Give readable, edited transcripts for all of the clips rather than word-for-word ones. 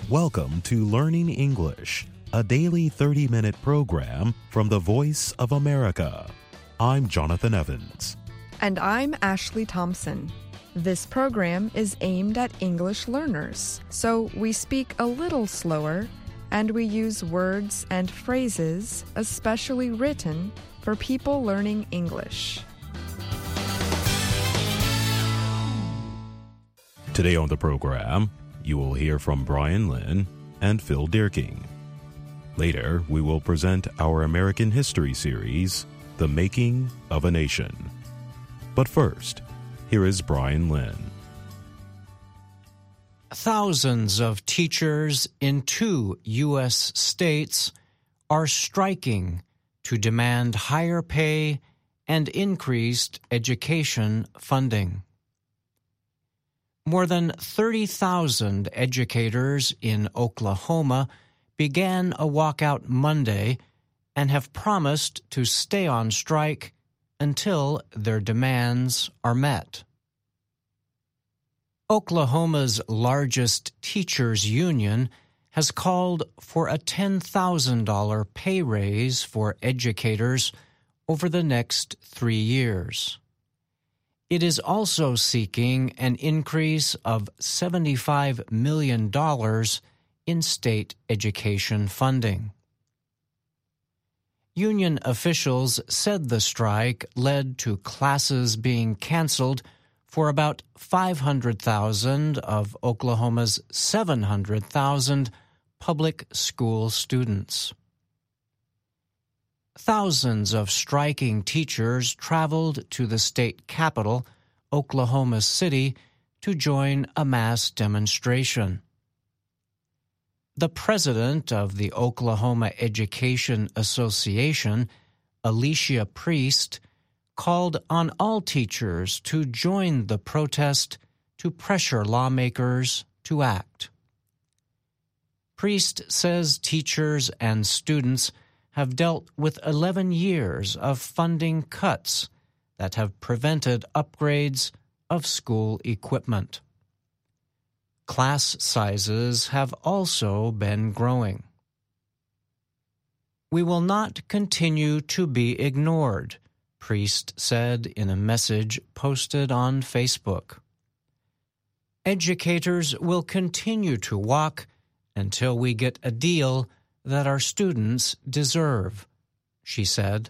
Welcome to Learning English, a daily 30-minute program from the Voice of America. I'm Jonathan Evans. And I'm Ashley Thompson. This program is aimed at English learners, so we speak a little slower and we use words and phrases especially written for people learning English. Today on the program, you will hear from Brian Lynn and Phil Dierking. Later, we will present our American history series, The Making of a Nation. But first, here is Brian Lynn. Thousands of teachers in 2 U.S. states are striking to demand higher pay and increased education funding. More than 30,000 educators in Oklahoma began a walkout Monday and have promised to stay on strike until their demands are met. Oklahoma's largest teachers' union has called for a $10,000 pay raise for educators over the next 3 years. It is also seeking an increase of $75 million in state education funding. Union officials said the strike led to classes being canceled for about 500,000 of Oklahoma's 700,000 public school students. Thousands of striking teachers traveled to the state capital, Oklahoma City, to join a mass demonstration. The president of the Oklahoma Education Association, Alicia Priest, called on all teachers to join the protest to pressure lawmakers to act. Priest says teachers and students have dealt with 11 years of funding cuts that have prevented upgrades of school equipment. Class sizes have also been growing. We will not continue to be ignored, Priest said in a message posted on Facebook. Educators will continue to walk until we get a deal that our students deserve, she said.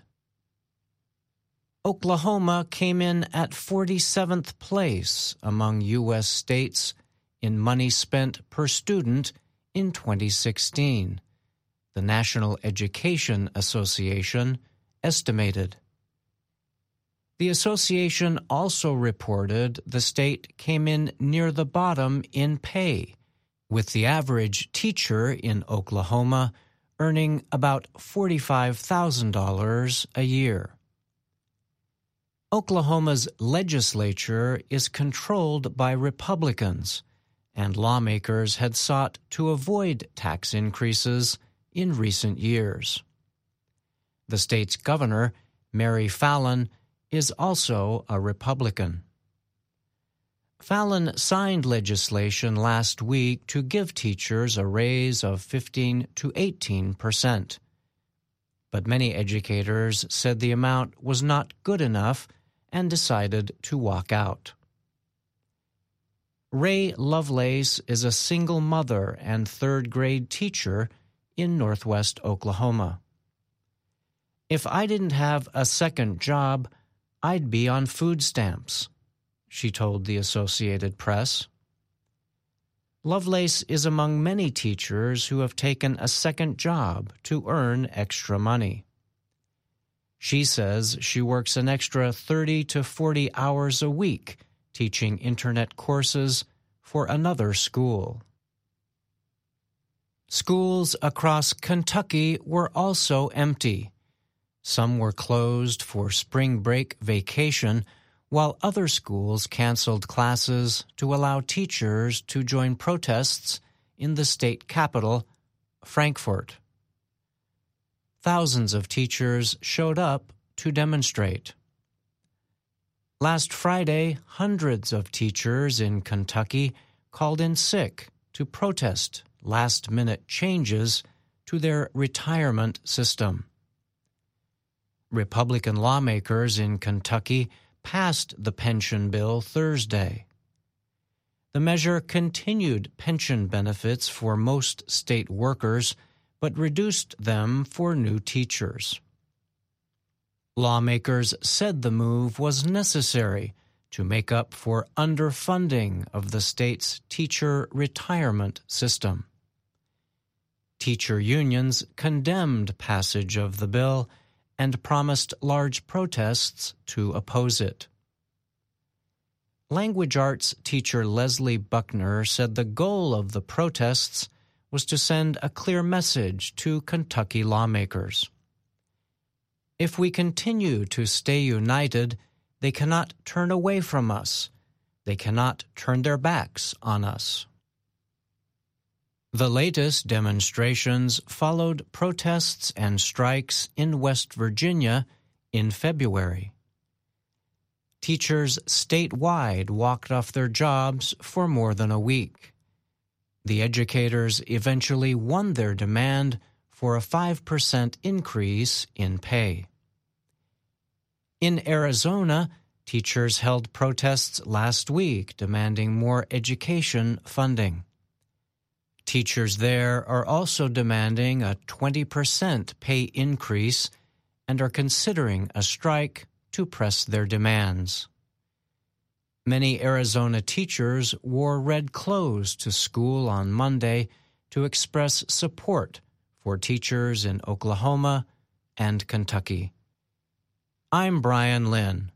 Oklahoma came in at 47th place among U.S. states in money spent per student in 2016, the National Education Association estimated. The association also reported the state came in near the bottom in pay, with the average teacher in Oklahoma earning about $45,000 a year. Oklahoma's legislature is controlled by Republicans, and lawmakers had sought to avoid tax increases in recent years. The state's governor, Mary Fallin, is also a Republican. Fallin signed legislation last week to give teachers a raise of 15 to 18%. But many educators said the amount was not good enough and decided to walk out. Ray Lovelace is a single mother and third-grade teacher in Northwest Oklahoma. If I didn't have a second job, I'd be on food stamps, she told the Associated Press. Lovelace is among many teachers who have taken a second job to earn extra money. She says she works an extra 30 to 40 hours a week teaching internet courses for another school. Schools across Kentucky were also empty. Some were closed for spring break vacation, while other schools canceled classes to allow teachers to join protests in the state capital, Frankfort. Thousands of teachers showed up to demonstrate. Last Friday, hundreds of teachers in Kentucky called in sick to protest last-minute changes to their retirement system. Republican lawmakers in Kentucky passed the pension bill Thursday. The measure continued pension benefits for most state workers, but reduced them for new teachers. Lawmakers said the move was necessary to make up for underfunding of the state's teacher retirement system. Teacher unions condemned passage of the bill and promised large protests to oppose it. Language arts teacher Leslie Buckner said the goal of the protests was to send a clear message to Kentucky lawmakers. If we continue to stay united, they cannot turn away from us. They cannot turn their backs on us. The latest demonstrations followed protests and strikes in West Virginia in February. Teachers statewide walked off their jobs for more than a week. The educators eventually won their demand for a 5% increase in pay. In Arizona, teachers held protests last week demanding more education funding. Teachers there are also demanding a 20% pay increase and are considering a strike to press their demands. Many Arizona teachers wore red clothes to school on Monday to express support for teachers in Oklahoma and Kentucky. I'm Brian Lynn.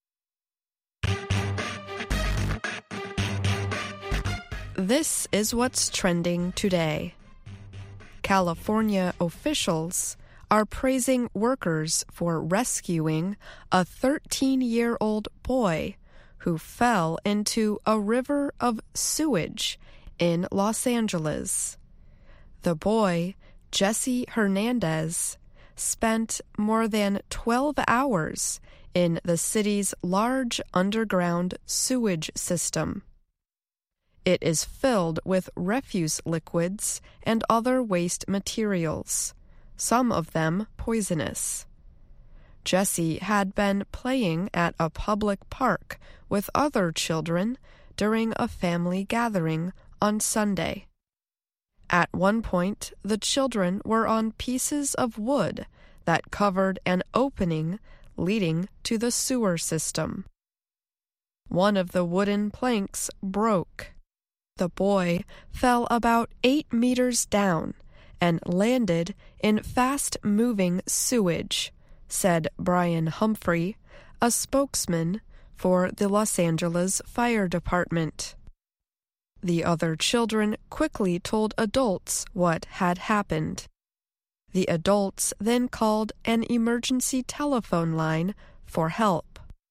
This is what's trending today. California officials are praising workers for rescuing a 13-year-old boy who fell into a river of sewage in Los Angeles. The boy, Jesse Hernandez, spent more than 12 hours in the city's large underground sewage system. It is filled with refuse liquids and other waste materials, some of them poisonous. Jesse had been playing at a public park with other children during a family gathering on Sunday. At one point, the children were on pieces of wood that covered an opening leading to the sewer system. One of the wooden planks broke. The boy fell about 8 meters down and landed in fast-moving sewage, said Brian Humphrey, a spokesman for the Los Angeles Fire Department. The other children quickly told adults what had happened. The adults then called an emergency telephone line for help.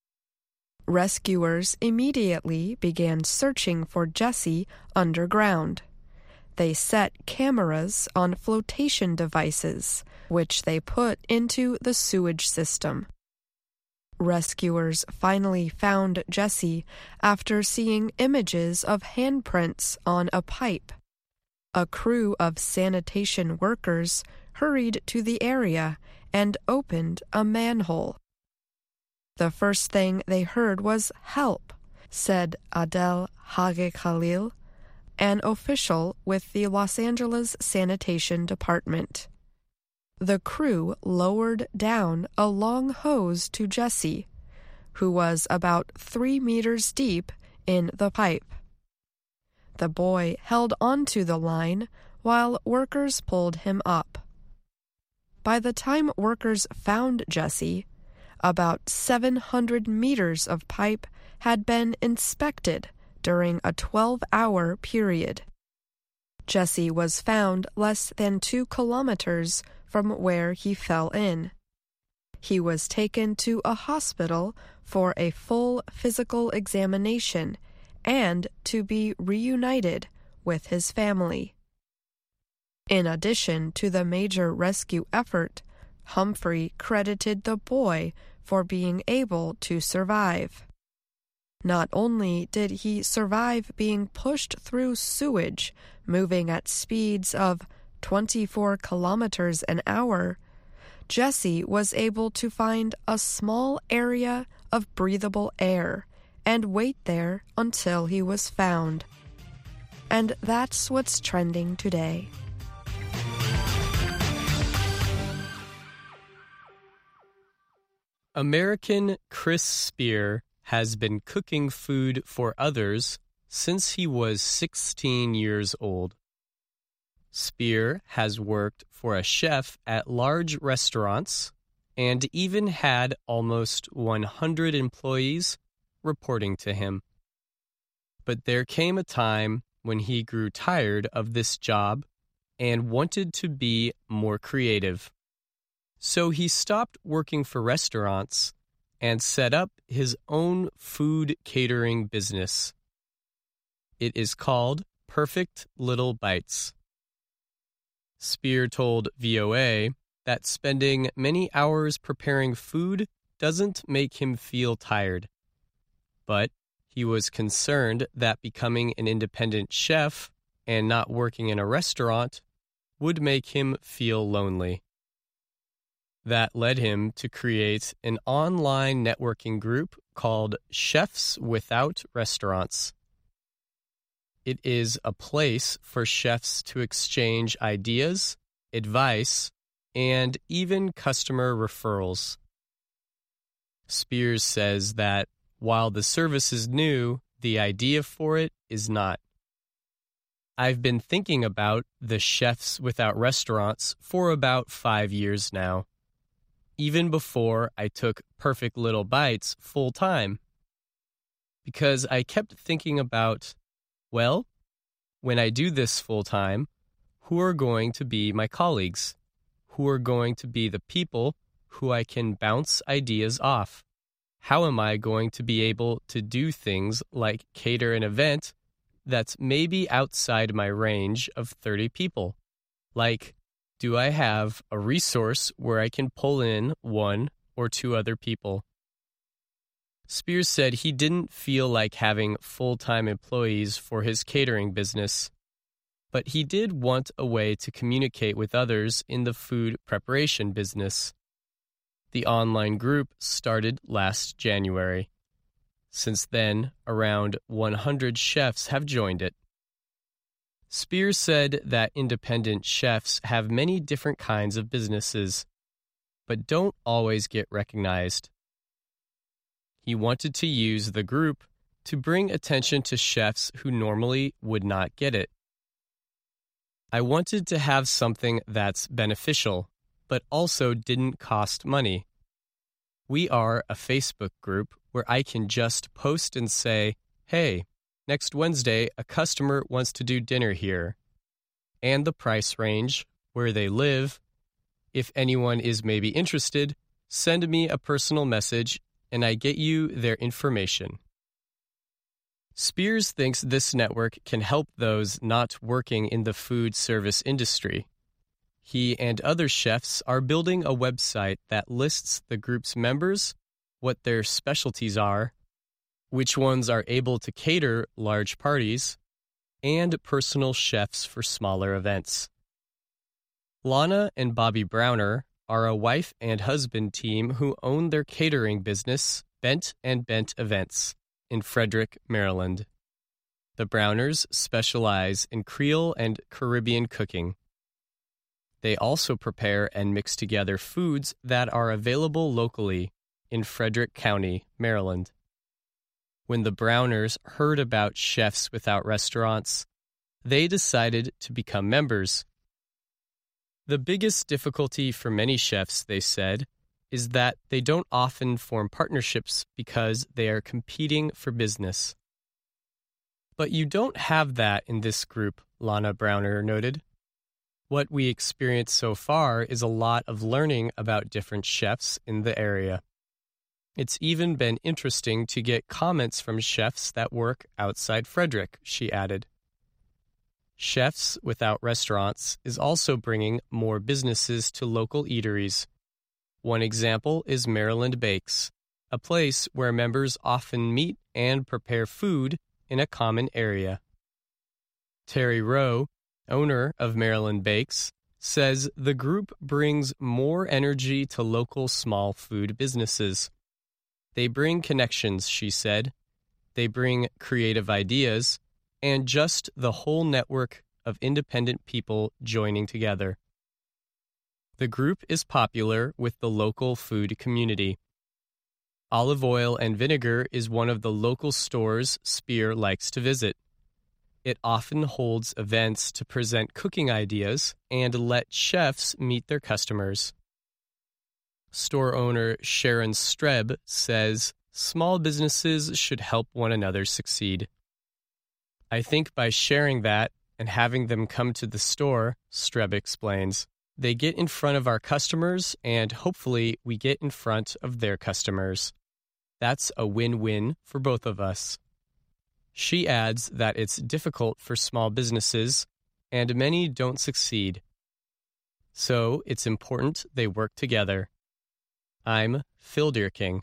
Rescuers immediately began searching for Jesse underground. They set cameras on flotation devices, which they put into the sewage system. Rescuers finally found Jesse after seeing images of handprints on a pipe. A crew of sanitation workers hurried to the area and opened a manhole. The first thing they heard was help, said Adel Hage Khalil, an official with the Los Angeles Sanitation Department. The crew lowered down a long hose to Jesse, who was about 3 meters deep in the pipe. The boy held onto the line while workers pulled him up. By the time workers found Jesse, about 700 meters of pipe had been inspected during a 12-hour period. Jesse was found less than 2 kilometers from where he fell in. He was taken to a hospital for a full physical examination and to be reunited with his family. In addition to the major rescue effort, Humphrey credited the boy for being able to survive. Not only did he survive being pushed through sewage, moving at speeds of 24 kilometers an hour, Jesse was able to find a small area of breathable air and wait there until he was found. And that's what's trending today. American Chris Spear has been cooking food for others since he was 16 years old. Spear has worked for a chef at large restaurants and even had almost 100 employees reporting to him. But there came a time when he grew tired of this job and wanted to be more creative. So he stopped working for restaurants and set up his own food catering business. It is called Perfect Little Bites. Spear told VOA that spending many hours preparing food doesn't make him feel tired. But he was concerned that becoming an independent chef and not working in a restaurant would make him feel lonely. That led him to create an online networking group called Chefs Without Restaurants. It is a place for chefs to exchange ideas, advice, and even customer referrals. Spears says that while the service is new, the idea for it is not. I've been thinking about the Chefs Without Restaurants for about 5 years now, even before I took Perfect Little Bites full-time. Because I kept thinking about, well, when I do this full-time, who are going to be my colleagues? Who are going to be the people who I can bounce ideas off? How am I going to be able to do things like cater an event that's maybe outside my range of 30 people? Like, do I have a resource where I can pull in 1 or 2 other people? Spears said he didn't feel like having full-time employees for his catering business, but he did want a way to communicate with others in the food preparation business. The online group started last January. Since then, around 100 chefs have joined it. Spears said that independent chefs have many different kinds of businesses, but don't always get recognized. He wanted to use the group to bring attention to chefs who normally would not get it. I wanted to have something that's beneficial, but also didn't cost money. We are a Facebook group where I can just post and say, hey, next Wednesday, a customer wants to do dinner here, and the price range, where they live. If anyone is maybe interested, send me a personal message and I get you their information. Spears thinks this network can help those not working in the food service industry. He and other chefs are building a website that lists the group's members, what their specialties are, which ones are able to cater large parties, and personal chefs for smaller events. Lana and Bobby Browner are a wife and husband team who own their catering business, Bent and Bent Events, in Frederick, Maryland. The Browners specialize in Creole and Caribbean cooking. They also prepare and mix together foods that are available locally in Frederick County, Maryland. When the Browners heard about Chefs Without Restaurants, they decided to become members. The biggest difficulty for many chefs, they said, is that they don't often form partnerships because they are competing for business. But you don't have that in this group, Lana Browner noted. What we experienced so far is a lot of learning about different chefs in the area. It's even been interesting to get comments from chefs that work outside Frederick, she added. Chefs Without Restaurants is also bringing more businesses to local eateries. One example is Maryland Bakes, a place where members often meet and prepare food in a common area. Terry Rowe, owner of Maryland Bakes, says the group brings more energy to local small food businesses. They bring connections, she said. They bring creative ideas and just the whole network of independent people joining together. The group is popular with the local food community. Olive oil and vinegar is one of the local stores Spear likes to visit. It often holds events to present cooking ideas and let chefs meet their customers. Store owner Sharon Streb says small businesses should help one another succeed. I think by sharing that and having them come to the store, Streb explains, they get in front of our customers and hopefully we get in front of their customers. That's a win-win for both of us. She adds that it's difficult for small businesses and many don't succeed. So it's important they work together. I'm Phil Deerking.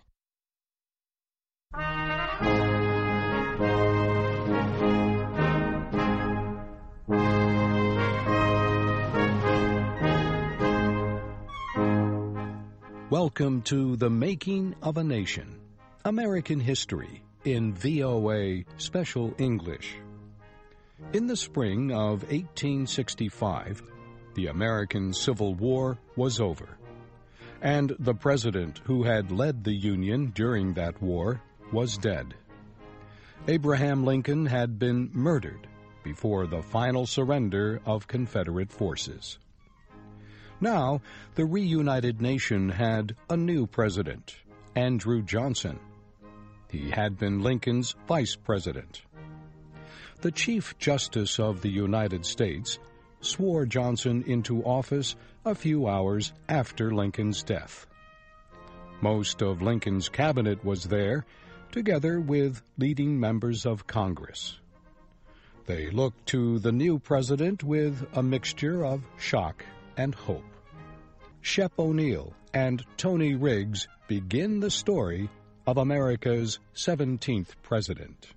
Welcome to The Making of a Nation, American History in VOA Special English. In the spring of 1865, the American Civil War was over, and the president who had led the Union during that war was dead. Abraham Lincoln had been murdered before the final surrender of Confederate forces. Now, the reunited nation had a new president, Andrew Johnson. He had been Lincoln's vice president. The Chief Justice of the United States swore Johnson into office a few hours after Lincoln's death. Most of Lincoln's cabinet was there, together with leading members of Congress. They looked to the new president with a mixture of shock and hope. Shep O'Neill and Tony Riggs begin the story of America's 17th president.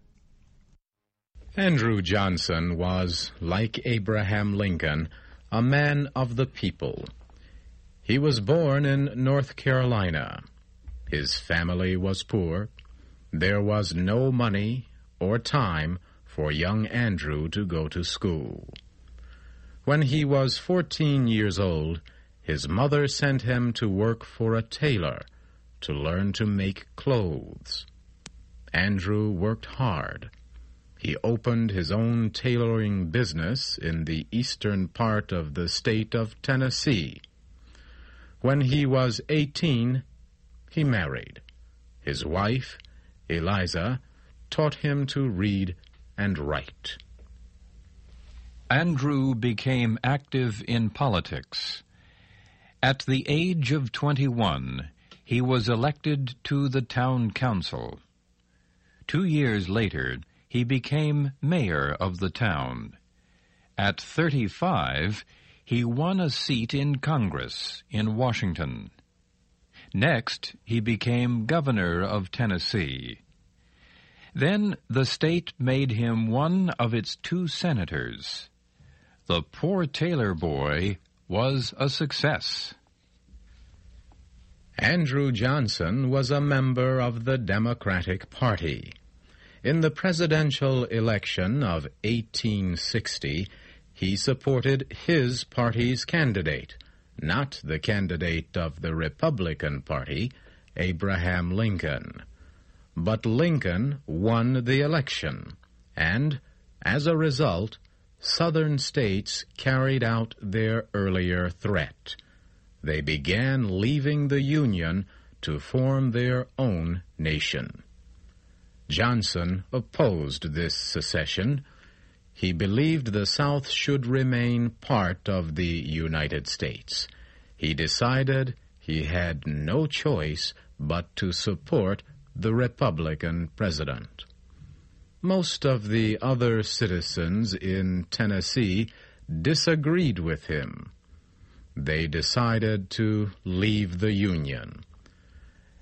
Andrew Johnson was, like Abraham Lincoln, a man of the people. He was born in North Carolina. His family was poor. There was no money or time for young Andrew to go to school. When he was 14 years old, his mother sent him to work for a tailor to learn to make clothes. Andrew worked hard. He opened his own tailoring business in the eastern part of the state of Tennessee. When he was 18, he married. His wife, Eliza, taught him to read and write. Andrew became active in politics. At the age of 21, he was elected to the town council. 2 years later, he became mayor of the town. At 35, he won a seat in Congress in Washington. Next, he became governor of Tennessee. Then the state made him one of its 2 senators. The poor tailor boy was a success. Andrew Johnson was a member of the Democratic Party. In the presidential election of 1860, he supported his party's candidate, not the candidate of the Republican Party, Abraham Lincoln. But Lincoln won the election, and, as a result, Southern states carried out their earlier threat. They began leaving the Union to form their own nation. Johnson opposed this secession. He believed the South should remain part of the United States. He decided he had no choice but to support the Republican president. Most of the other citizens in Tennessee disagreed with him. They decided to leave the Union.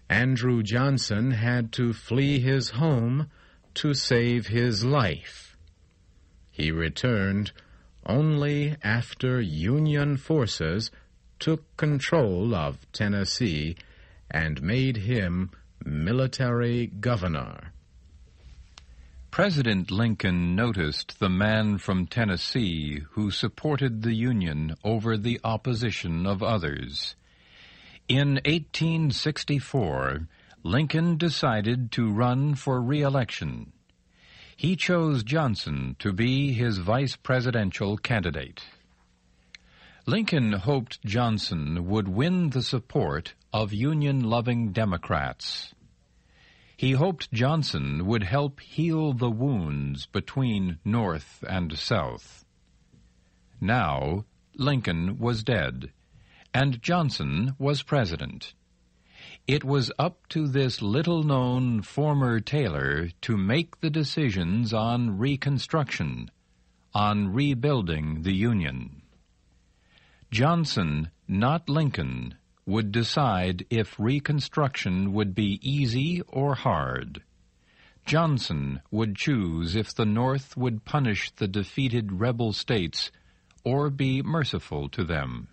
Andrew Johnson had to flee his home to save his life. He returned only after Union forces took control of Tennessee and made him military governor. President Lincoln noticed the man from Tennessee who supported the Union over the opposition of others. In 1864, Lincoln decided to run for re-election. He chose Johnson to be his vice presidential candidate. Lincoln hoped Johnson would win the support of Union-loving Democrats. He hoped Johnson would help heal the wounds between North and South. Now, Lincoln was dead, and Johnson was president. It was up to this little-known former tailor to make the decisions on Reconstruction, on rebuilding the Union. Johnson, not Lincoln, would decide if Reconstruction would be easy or hard. Johnson would choose if the North would punish the defeated rebel states or be merciful to them.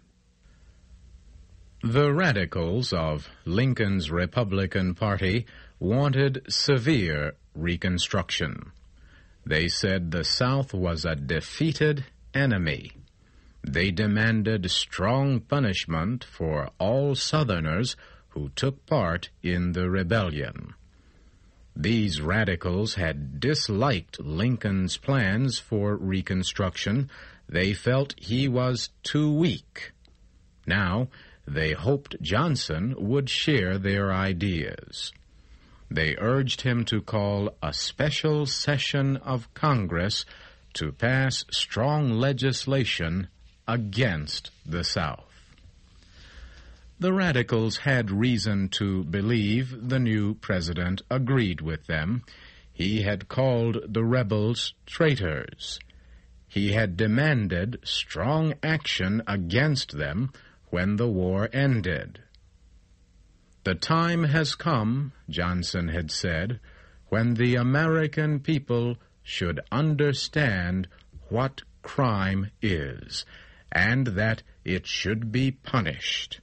The radicals of Lincoln's Republican Party wanted severe Reconstruction. They said the South was a defeated enemy. They demanded strong punishment for all Southerners who took part in the rebellion. These radicals had disliked Lincoln's plans for Reconstruction. They felt he was too weak. Now, they hoped Johnson would share their ideas. They urged him to call a special session of Congress to pass strong legislation against the South. The radicals had reason to believe the new president agreed with them. He had called the rebels traitors. He had demanded strong action against them when the war ended. The time has come, Johnson had said, when the American people should understand what crime is, and that it should be punished.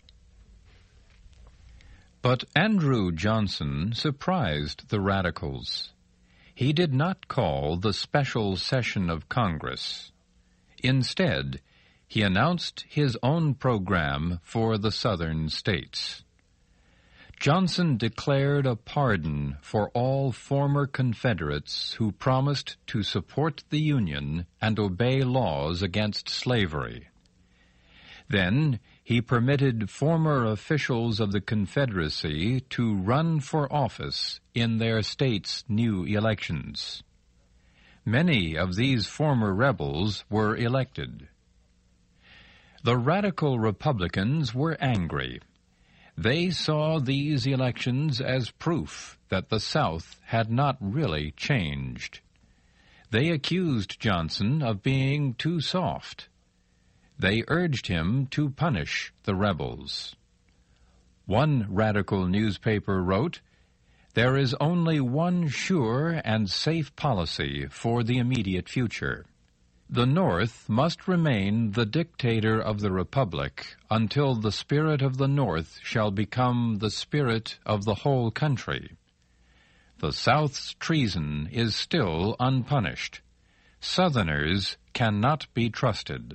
But Andrew Johnson surprised the radicals. He did not call the special session of Congress. Instead, he announced his own program for the Southern states. Johnson declared a pardon for all former Confederates who promised to support the Union and obey laws against slavery. Then he permitted former officials of the Confederacy to run for office in their states' new elections. Many of these former rebels were elected. The radical Republicans were angry. They saw these elections as proof that the South had not really changed. They accused Johnson of being too soft. They urged him to punish the rebels. One radical newspaper wrote, "There is only one sure and safe policy for the immediate future. The North must remain the dictator of the Republic until the spirit of the North shall become the spirit of the whole country. The South's treason is still unpunished. Southerners cannot be trusted."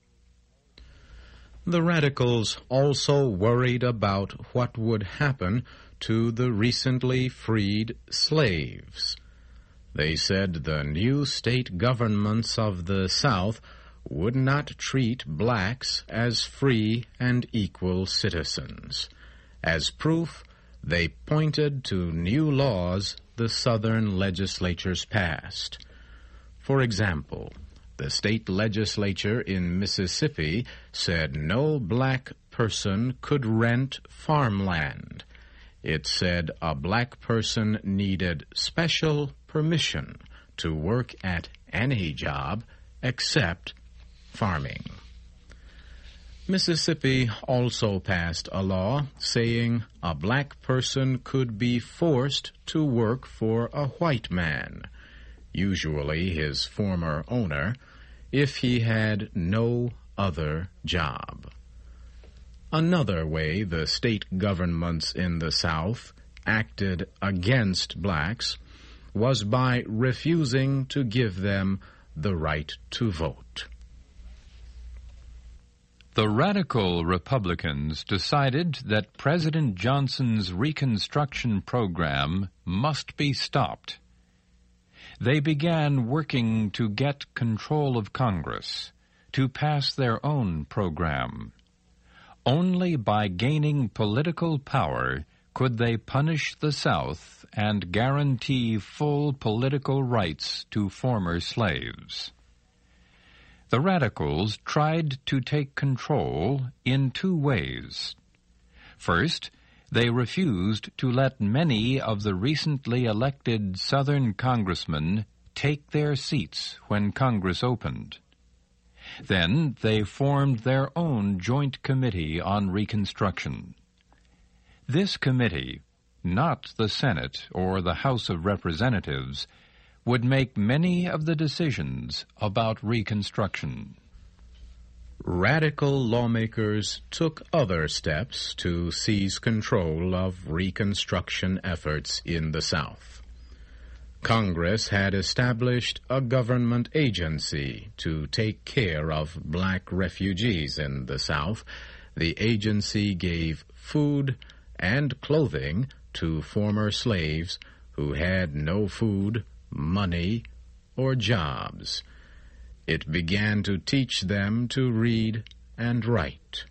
The radicals also worried about what would happen to the recently freed slaves. They said the new state governments of the South would not treat blacks as free and equal citizens. As proof, they pointed to new laws the Southern legislatures passed. For example, the state legislature in Mississippi said no black person could rent farmland. It said a black person needed special permission to work at any job except farming. Mississippi also passed a law saying a black person could be forced to work for a white man, usually his former owner, if he had no other job. Another way the state governments in the South acted against blacks was by refusing to give them the right to vote. The radical Republicans decided that President Johnson's Reconstruction program must be stopped. They began working to get control of Congress, to pass their own program. Only by gaining political power could they punish the South and guarantee full political rights to former slaves. The Radicals tried to take control in two ways. First, they refused to let many of the recently elected Southern congressmen take their seats when Congress opened. Then they formed their own joint committee on Reconstruction. This committee, not the Senate or the House of Representatives, would make many of the decisions about Reconstruction. Radical lawmakers took other steps to seize control of Reconstruction efforts in the South. Congress had established a government agency to take care of black refugees in the South. The agency gave food and clothing to former slaves who had no food, money, or jobs. It began to teach them to read and write.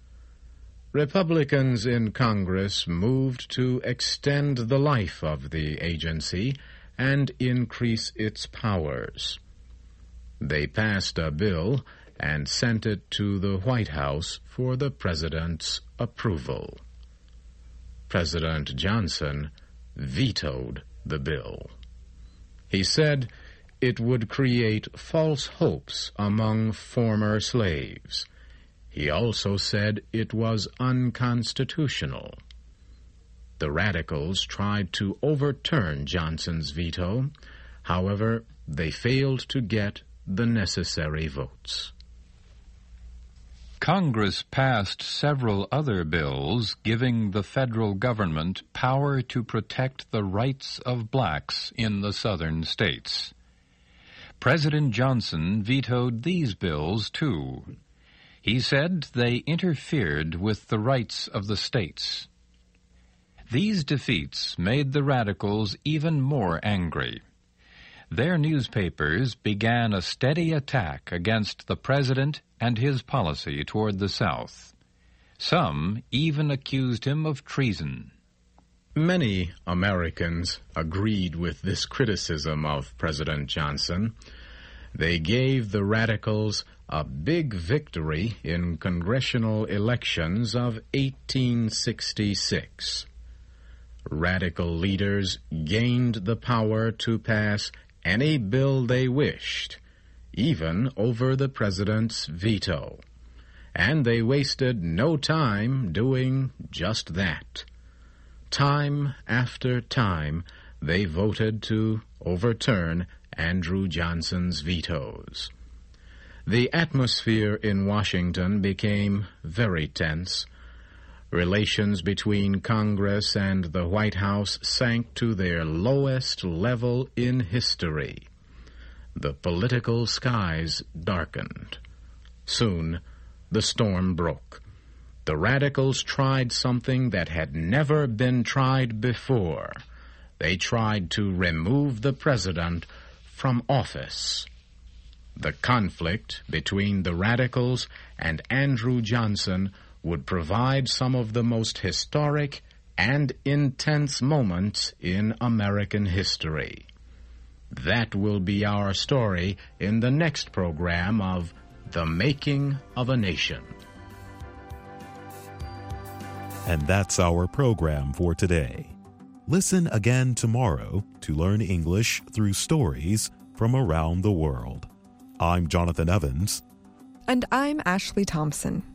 Republicans in Congress moved to extend the life of the agency and increase its powers. They passed a bill and sent it to the White House for the President's approval. President Johnson vetoed the bill. He said it would create false hopes among former slaves. He also said it was unconstitutional. The Radicals tried to overturn Johnson's veto. However, they failed to get the necessary votes. Congress passed several other bills giving the federal government power to protect the rights of blacks in the southern states. President Johnson vetoed these bills, too. He said they interfered with the rights of the states. These defeats made the Radicals even more angry. Their newspapers began a steady attack against the president and his policy toward the South. Some even accused him of treason. Many Americans agreed with this criticism of President Johnson. They gave the Radicals a big victory in congressional elections of 1866. Radical leaders gained the power to pass any bill they wished, even over the president's veto. And they wasted no time doing just that. Time after time, they voted to overturn Andrew Johnson's vetoes. The atmosphere in Washington became very tense. Relations between Congress and the White House sank to their lowest level in history. The political skies darkened. Soon, the storm broke. The Radicals tried something that had never been tried before. They tried to remove the president from office. The conflict between the Radicals and Andrew Johnson would provide some of the most historic and intense moments in American history. That will be our story in the next program of The Making of a Nation. And that's our program for today. Listen again tomorrow to learn English through stories from around the world. I'm Jonathan Evans. And I'm Ashley Thompson.